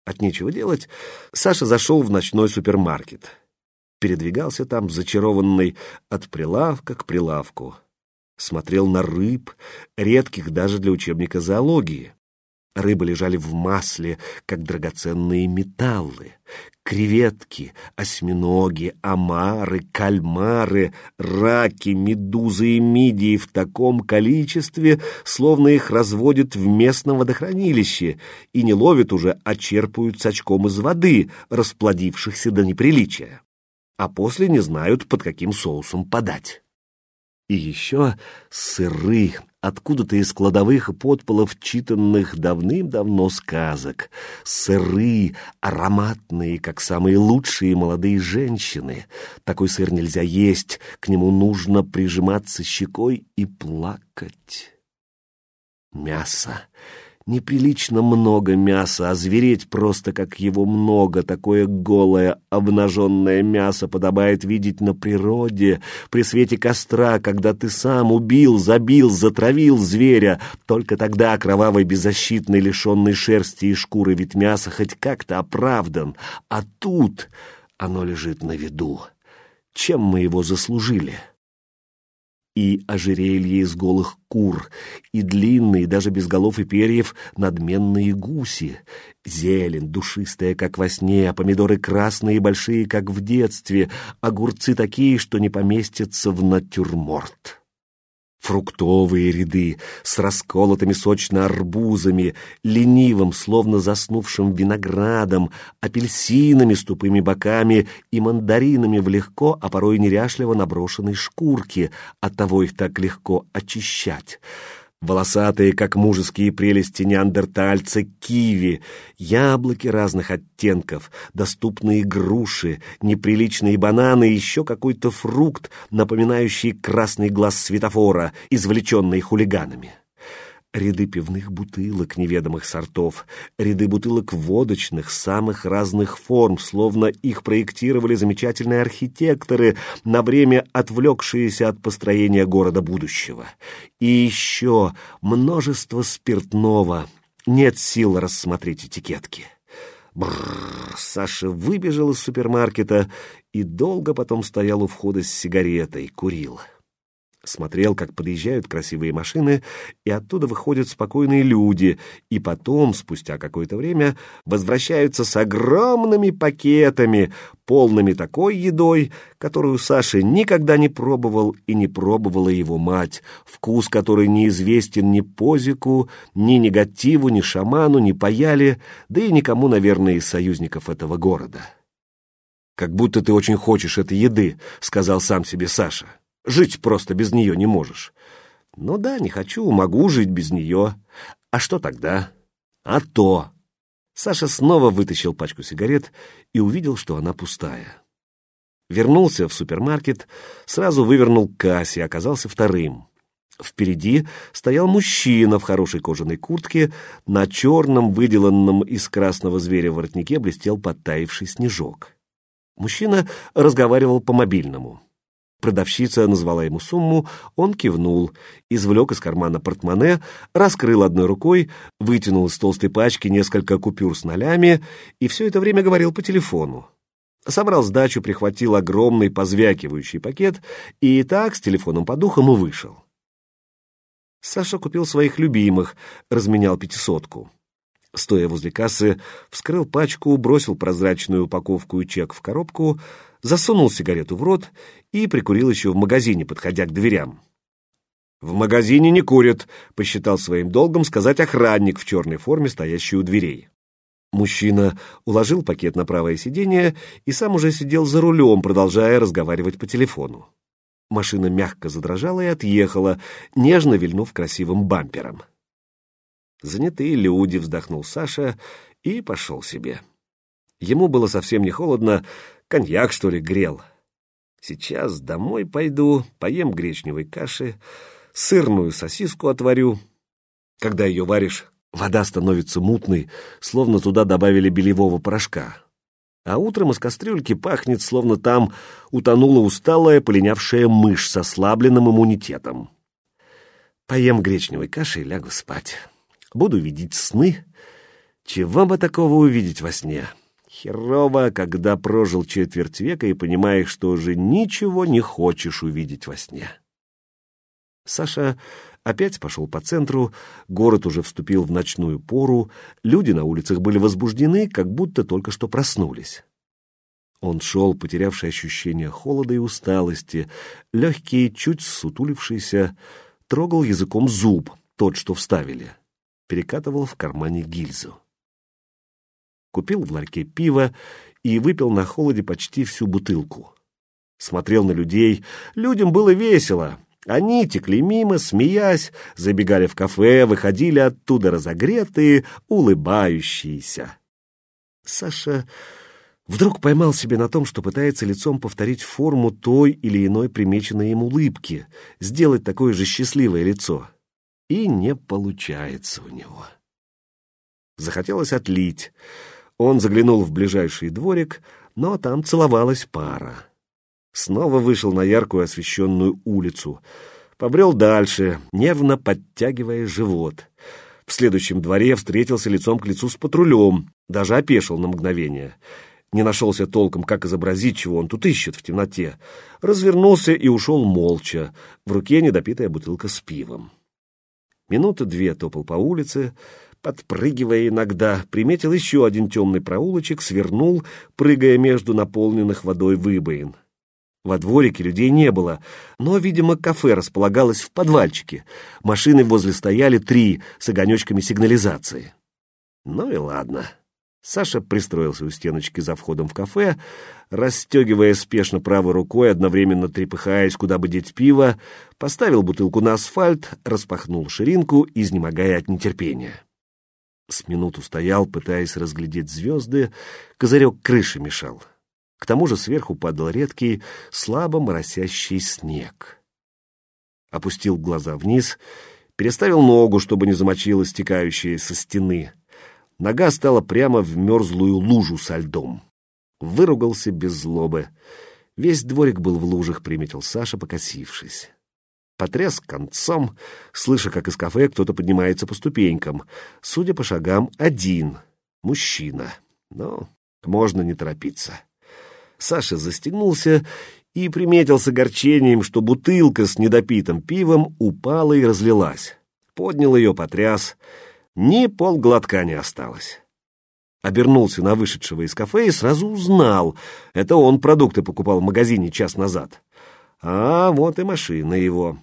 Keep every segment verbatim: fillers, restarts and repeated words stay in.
От нечего делать, Саша зашел в ночной супермаркет. Передвигался там, зачарованный, от прилавка к прилавку. Смотрел на рыб, редких даже для учебника зоологии. Рыбы лежали в масле, как драгоценные металлы. Креветки, осьминоги, омары, кальмары, раки, медузы и мидии в таком количестве, словно их разводят в местном водохранилище, и не ловят уже, а черпают с очком из воды, расплодившихся до неприличия. А после не знают, под каким соусом подать. И еще сыры, откуда-то из кладовых и подполов читанных давным-давно сказок. Сыры, ароматные, как самые лучшие молодые женщины. Такой сыр нельзя есть, к нему нужно прижиматься щекой и плакать. Мясо. Неприлично много мяса, а звереть просто как его много. Такое голое, обнаженное мясо подобает видеть на природе, при свете костра, когда ты сам убил, забил, затравил зверя. Только тогда кровавый, беззащитный, лишенный шерсти и шкуры вид мяса хоть как-то оправдан. А тут оно лежит на виду. Чем мы его заслужили? И ожерелье из голых кур, и длинные, даже без голов и перьев, надменные гуси, зелень душистая, как во сне, а помидоры красные и большие, как в детстве, огурцы такие, что не поместятся в натюрморт. Фруктовые ряды с расколотыми сочно арбузами, ленивым, словно заснувшим виноградом, апельсинами с тупыми боками и мандаринами в легко, а порой неряшливо наброшенной шкурке, оттого их так легко очищать. Волосатые, как мужеские прелести неандертальца, киви, яблоки разных оттенков, доступные груши, неприличные бананы и еще какой-то фрукт, напоминающий красный глаз светофора, извлеченный хулиганами. Ряды пивных бутылок неведомых сортов, ряды бутылок водочных самых разных форм, словно их проектировали замечательные архитекторы, на время отвлекшиеся от построения города будущего. И еще множество спиртного. Нет сил рассмотреть этикетки. Бррр, Саша выбежал из супермаркета и долго потом стоял у входа с сигаретой, курил. Смотрел, как подъезжают красивые машины, и оттуда выходят спокойные люди, и потом, спустя какое-то время, возвращаются с огромными пакетами, полными такой едой, которую Саша никогда не пробовал и не пробовала его мать, вкус которой неизвестен ни Позику, ни Негативу, ни Шаману, ни Паяле, да и никому, наверное, из союзников этого города. «Как будто ты очень хочешь этой еды», — сказал сам себе Саша. Жить просто без нее не можешь. Ну да, не хочу, могу жить без нее. А что тогда? А то. Саша снова вытащил пачку сигарет и увидел, что она пустая. Вернулся в супермаркет, сразу вывернул к кассе, оказался вторым. Впереди стоял мужчина в хорошей кожаной куртке, на черном, выделанном из красного зверя воротнике блестел подтаивший снежок. Мужчина разговаривал по мобильному. Продавщица назвала ему сумму, он кивнул, извлек из кармана портмоне, раскрыл одной рукой, вытянул из толстой пачки несколько купюр с нолями и все это время говорил по телефону. Собрал сдачу, прихватил огромный позвякивающий пакет и так с телефоном под ухом и вышел. Саша купил своих любимых, разменял пятисотку. Стоя возле кассы, вскрыл пачку, бросил прозрачную упаковку и чек в коробку, засунул сигарету в рот и прикурил еще в магазине, подходя к дверям. «В магазине не курят», — посчитал своим долгом сказать охранник в черной форме, стоящий у дверей. Мужчина уложил пакет на правое сиденье и сам уже сидел за рулем, продолжая разговаривать по телефону. Машина мягко задрожала и отъехала, нежно вильнув красивым бампером. «Занятые люди», — вздохнул Саша и пошел себе. Ему было совсем не холодно, коньяк, что ли, грел. Сейчас домой пойду, поем гречневой каши, сырную сосиску отварю. Когда ее варишь, вода становится мутной, словно туда добавили белевого порошка. А утром из кастрюльки пахнет, словно там утонула усталая, полинявшая мышь с ослабленным иммунитетом. Поем гречневой каши и лягу спать. Буду видеть сны Чего бы такого увидеть во сне? Херово, когда прожил четверть века и понимаешь, что уже ничего не хочешь увидеть во сне. Саша опять пошел по центру, город уже вступил в ночную пору, люди на улицах были возбуждены, как будто только что проснулись. Он шел, потерявший ощущение холода и усталости, легкий, чуть ссутулившийся, трогал языком зуб, тот, что вставили, перекатывал в кармане гильзу. Купил в ларьке пиво и выпил на холоде почти всю бутылку. Смотрел на людей, людям было весело. Они текли мимо, смеясь, забегали в кафе, выходили оттуда разогретые, улыбающиеся. Саша вдруг поймал себя на том, что пытается лицом повторить форму той или иной примеченной им улыбки, сделать такое же счастливое лицо. И не получается у него. Захотелось отлить. Он заглянул в ближайший дворик, но там целовалась пара. Снова вышел на яркую освещенную улицу. Побрел дальше, нервно подтягивая живот. В следующем дворе встретился лицом к лицу с патрулем, даже опешил на мгновение. Не нашелся толком, как изобразить, чего он тут ищет в темноте. Развернулся и ушел молча, в руке недопитая бутылка с пивом. Минуты две топал по улице, подпрыгивая иногда, приметил еще один темный проулочек, свернул, прыгая между наполненных водой выбоин. Во дворике людей не было, но, видимо, кафе располагалось в подвальчике. Машины возле стояли три с огонечками сигнализации. Ну и ладно. Саша пристроился у стеночки за входом в кафе, расстегивая спешно правой рукой, одновременно трепыхаясь, куда бы деть пиво, поставил бутылку на асфальт, распахнул ширинку, изнемогая от нетерпения. С минуту стоял, пытаясь разглядеть звезды, козырек крыши мешал. К тому же сверху падал редкий, слабо моросящий снег. Опустил глаза вниз, переставил ногу, чтобы не замочило стекающее со стены. Нога стала прямо в мерзлую лужу со льдом. Выругался без злобы. Весь дворик был в лужах, приметил Саша, покосившись. Потряс концом, слыша, как из кафе кто-то поднимается по ступенькам. Судя по шагам, один, мужчина. Но можно не торопиться. Саша застегнулся и приметил с огорчением, что бутылка с недопитым пивом упала и разлилась. Поднял ее, потряс. Ни полглотка не осталось. Обернулся на вышедшего из кафе и сразу узнал. Это он продукты покупал в магазине час назад. А вот и машина его.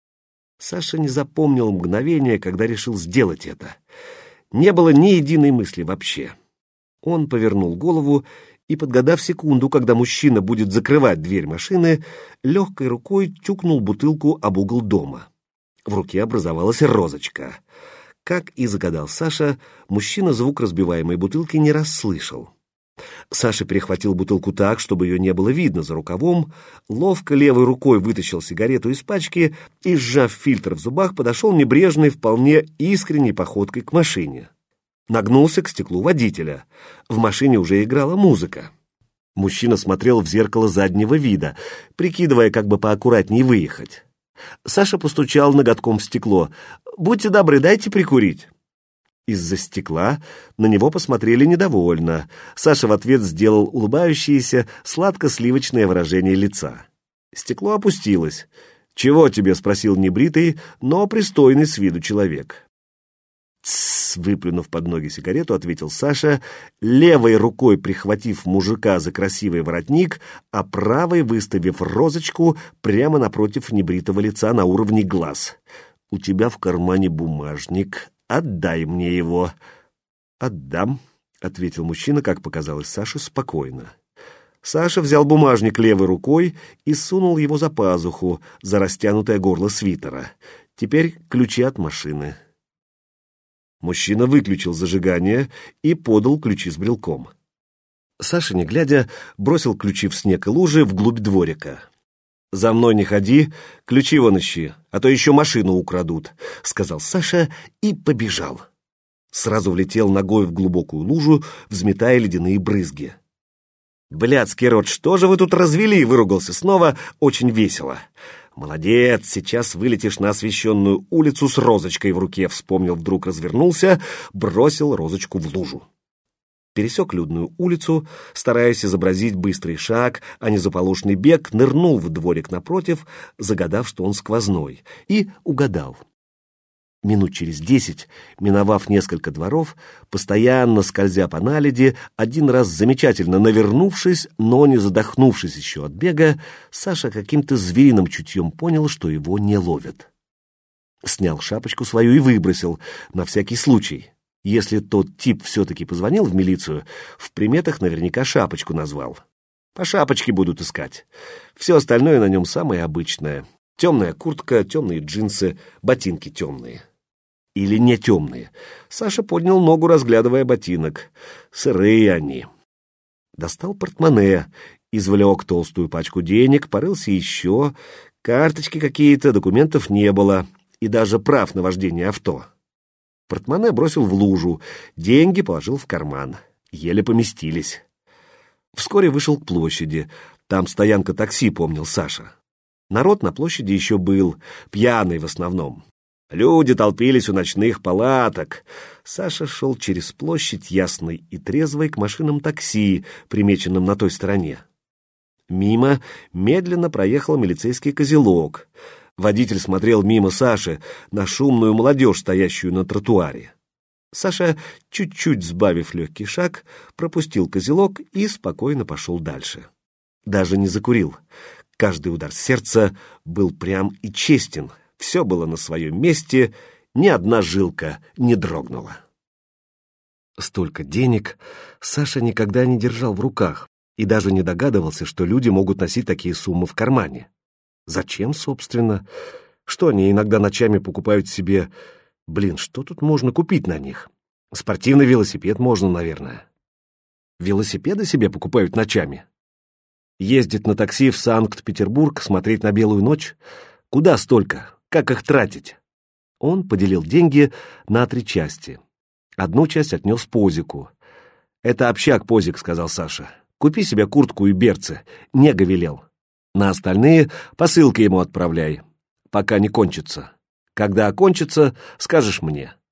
Саша не запомнил мгновения, когда решил сделать это. Не было ни единой мысли вообще. Он повернул голову и, подгадав секунду, когда мужчина будет закрывать дверь машины, легкой рукой тюкнул бутылку об угол дома. В руке образовалась розочка. Как и загадал Саша, мужчина звук разбиваемой бутылки не расслышал. Саша перехватил бутылку так, чтобы ее не было видно за рукавом, ловко левой рукой вытащил сигарету из пачки и, сжав фильтр в зубах, подошел небрежной, вполне искренней походкой к машине. Нагнулся к стеклу водителя. В машине уже играла музыка. Мужчина смотрел в зеркало заднего вида, прикидывая, как бы поаккуратнее выехать. Саша постучал ноготком в стекло. «Будьте добры, дайте прикурить». Из-за стекла на него посмотрели недовольно. Саша в ответ сделал улыбающееся, сладко-сливочное выражение лица. Стекло опустилось. «Чего тебе?» — спросил небритый, но пристойный с виду человек. «Тссс!» — выплюнув под ноги сигарету, ответил Саша, левой рукой прихватив мужика за красивый воротник, а правой выставив розочку прямо напротив небритого лица на уровне глаз. «У тебя в кармане бумажник. Отдай мне его». «Отдам», — ответил мужчина, как показалось Саше, спокойно. Саша взял бумажник левой рукой и сунул его за пазуху, за растянутое горло свитера. Теперь ключи от машины. Мужчина выключил зажигание и подал ключи с брелком. Саша, не глядя, бросил ключи в снег и лужи вглубь дворика. «За мной не ходи, ключи вон ищи, а то еще машину украдут», — сказал Саша и побежал. Сразу влетел ногой в глубокую лужу, взметая ледяные брызги. «Блядский рот, что же вы тут развели?» — выругался снова, очень весело. «Молодец, сейчас вылетишь на освещенную улицу с розочкой в руке», — вспомнил, вдруг развернулся, бросил розочку в лужу. Пересек людную улицу, стараясь изобразить быстрый шаг, а не заполошный бег, нырнул в дворик напротив, загадав, что он сквозной, и угадал. Минут через десять, миновав несколько дворов, постоянно скользя по наледи, один раз замечательно навернувшись, но не задохнувшись еще от бега, Саша каким-то звериным чутьем понял, что его не ловят. Снял шапочку свою и выбросил, на всякий случай. Если тот тип все-таки позвонил в милицию, в приметах наверняка шапочку назвал. По шапочке будут искать. Все остальное на нем самое обычное. Темная куртка, темные джинсы, ботинки темные. Или не темные. Саша поднял ногу, разглядывая ботинок. Сырые они. Достал портмоне, извлек толстую пачку денег, порылся еще. Карточки какие-то, документов не было. И даже прав на вождение авто. Портмоне бросил в лужу, деньги положил в карман. Еле поместились. Вскоре вышел к площади. Там стоянка такси, помнил Саша. Народ на площади еще был, пьяный в основном. Люди толпились у ночных палаток. Саша шел через площадь ясной и трезвой к машинам такси, примеченным на той стороне. Мимо медленно проехал милицейский козелок. Водитель смотрел мимо Саши на шумную молодежь, стоящую на тротуаре. Саша, чуть-чуть сбавив легкий шаг, пропустил козелок и спокойно пошел дальше. Даже не закурил. Каждый удар сердца был прям и честен. Все было на своем месте, ни одна жилка не дрогнула. Столько денег Саша никогда не держал в руках и даже не догадывался, что люди могут носить такие суммы в кармане. Зачем, собственно? Что они иногда ночами покупают себе? Блин, что тут можно купить на них? Спортивный велосипед можно, наверное. Велосипеды себе покупают ночами? Ездить на такси в Санкт-Петербург, смотреть на белую ночь? Куда столько? Как их тратить? Он поделил деньги на три части. Одну часть отнес Позику. «Это общак, Позик», — сказал Саша. «Купи себе куртку и берцы». Нега велел. На остальные посылкой ему отправляй, пока не кончится. Когда окончится, скажешь мне.